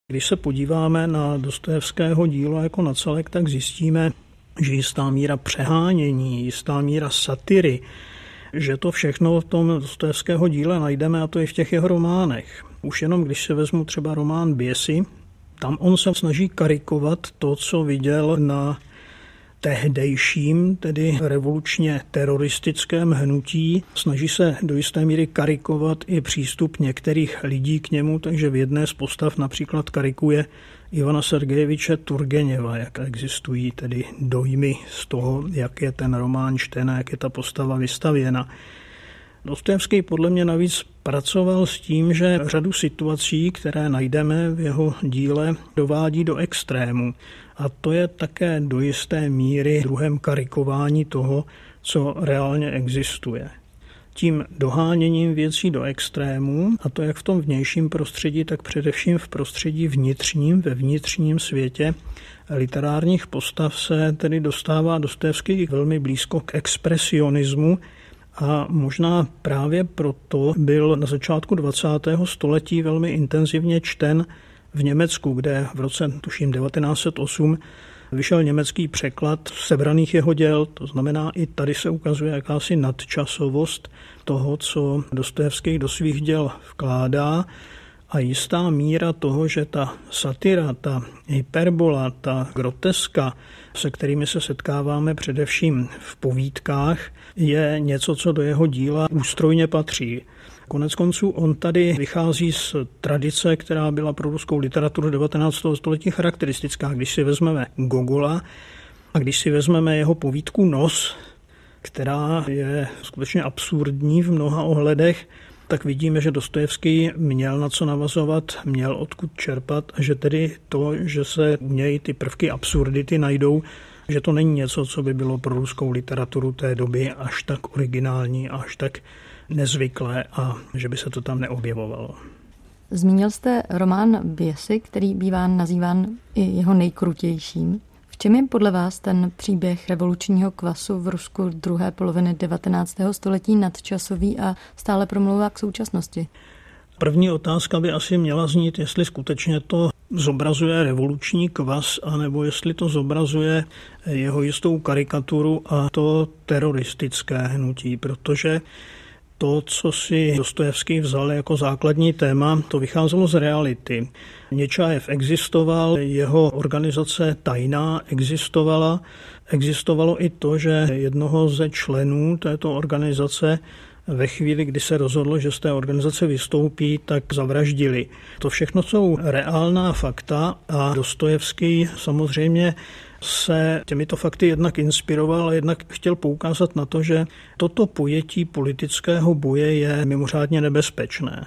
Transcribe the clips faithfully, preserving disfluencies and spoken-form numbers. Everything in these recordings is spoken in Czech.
Když se podíváme na Dostojevského dílo jako na celek, tak zjistíme, že jistá míra přehánění, jistá míra satiry, že to všechno v tom Dostojevského díle najdeme, a to i v těch jeho románech. Už jenom když se vezmu třeba román Běsy, tam on se snaží karikovat to, co viděl na tehdejším, tedy revolučně teroristickém hnutí. Snaží se do jisté míry karikovat i přístup některých lidí k němu, takže v jedné z postav například karikuje Ivana Sergejeviče Turgeněva, jak existují tedy dojmy z toho, jak je ten román čten a jak je ta postava vystavěna. Dostojevský podle mě navíc pracoval s tím, že řadu situací, které najdeme v jeho díle, dovádí do extrému. A to je také do jisté míry druhem karikování toho, co reálně existuje. Tím doháněním věcí do extrému, a to jak v tom vnějším prostředí, tak především v prostředí vnitřním, ve vnitřním světě literárních postav, se tedy dostává Dostojevský velmi blízko k expresionismu. A možná právě proto byl na začátku dvacátého století velmi intenzivně čten v Německu, kde v roce, tuším, devatenáct set osm vyšel německý překlad sebraných jeho děl. To znamená, i tady se ukazuje jakási nadčasovost toho, co Dostojevský do svých děl vkládá, a jistá míra toho, že ta satira, ta hyperbola, ta groteska, se kterými se setkáváme především v povídkách, je něco, co do jeho díla ústrojně patří. Konec konců on tady vychází z tradice, která byla pro ruskou literaturu devatenáctého století charakteristická. Když si vezmeme Gogola a když si vezmeme jeho povídku Nos, která je skutečně absurdní v mnoha ohledech, tak vidíme, že Dostojevský měl na co navazovat, měl odkud čerpat, a že tedy to, že se u něj ty prvky absurdity najdou, že to není něco, co by bylo pro ruskou literaturu té doby až tak originální, až tak nezvyklé, a že by se to tam neobjevovalo. Zmínil jste román Běsy, který bývá nazýván i jeho nejkrutějším. V čem je podle vás ten příběh revolučního kvasu v Rusku druhé poloviny devatenáctého století nadčasový a stále promlouvá k současnosti? První otázka by asi měla znít, jestli skutečně to zobrazuje revoluční kvas, anebo jestli to zobrazuje jeho jistou karikaturu a to teroristické hnutí, protože to, co si Dostojevský vzal jako základní téma, to vycházelo z reality. Něčajev existoval, jeho organizace tajná existovala. Existovalo i to, že jednoho ze členů této organizace ve chvíli, kdy se rozhodlo, že z té organizace vystoupí, tak zavraždili. To všechno jsou reálná fakta a Dostojevský samozřejmě se těmito fakty jednak inspiroval a jednak chtěl poukázat na to, že toto pojetí politického boje je mimořádně nebezpečné.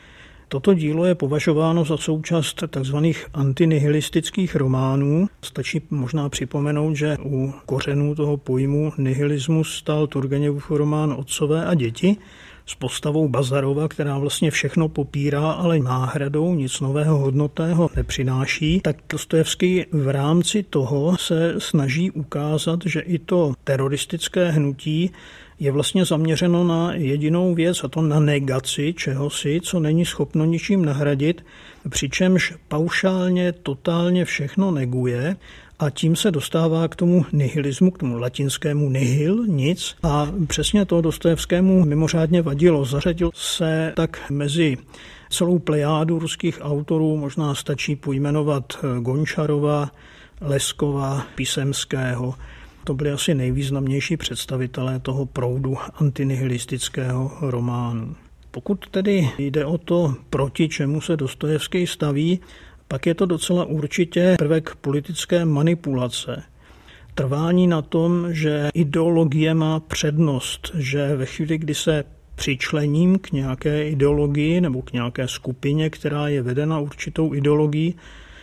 Toto dílo je považováno za součást tzv. Antinihilistických románů. Stačí možná připomenout, že u kořenů toho pojmu nihilismus stál Turgeněvův román Otcové a děti s postavou Bazarova, která vlastně všechno popírá, ale náhradou nic nového hodnotného nepřináší. Tak Dostojevský v rámci toho se snaží ukázat, že i to teroristické hnutí je vlastně zaměřeno na jedinou věc, a to na negaci čehosi, co není schopno ničím nahradit, přičemž paušálně, totálně všechno neguje, a tím se dostává k tomu nihilismu, k tomu latinskému nihil, nic. A přesně to Dostojevskému mimořádně vadilo. Zařadil se tak mezi celou plejádu ruských autorů, možná stačí pojmenovat Gončarova, Leskova, Písemského. To byli asi nejvýznamnější představitelé toho proudu antinihilistického románu. Pokud tedy jde o to, proti čemu se Dostojevský staví, pak je to docela určitě prvek politické manipulace. Trvání na tom, že ideologie má přednost, že ve chvíli, kdy se přičlením k nějaké ideologii nebo k nějaké skupině, která je vedena určitou ideologií,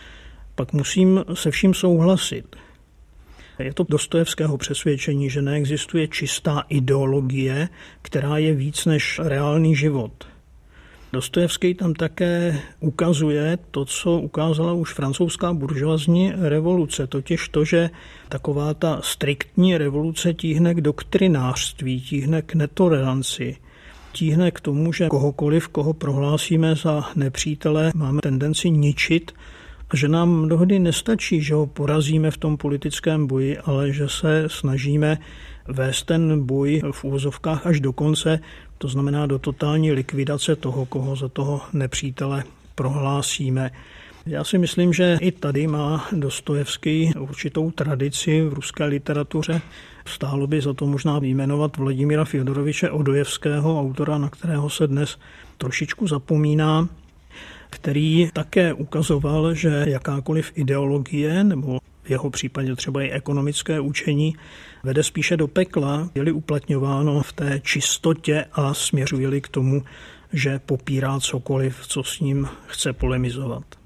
pak musím se vším souhlasit. Je to Dostojevského přesvědčení, že neexistuje čistá ideologie, která je víc než reálný život. Dostojevský tam také ukazuje to, co ukázala už francouzská buržoazní revoluce, totiž to, že taková ta striktní revoluce tíhne k doktrinářství, tíhne k netoleranci, tíhne k tomu, že kohokoliv, koho prohlásíme za nepřítele, máme tendenci ničit A že nám mnohdy nestačí, že ho porazíme v tom politickém boji, ale že se snažíme vést ten boj v úvozovkách až do konce, to znamená do totální likvidace toho, koho za toho nepřítele prohlásíme. Já si myslím, že i tady má Dostojevský určitou tradici v ruské literatuře. Stálo by za to možná vyjmenovat Vladimíra Fjodoroviče Odojevského, autora, na kterého se dnes trošičku zapomíná, který také ukazoval, že jakákoliv ideologie, nebo v jeho případě třeba i ekonomické učení, vede spíše do pekla, je-li uplatňováno v té čistotě a směřuje-li k tomu, že popírá cokoliv, co s ním chce polemizovat.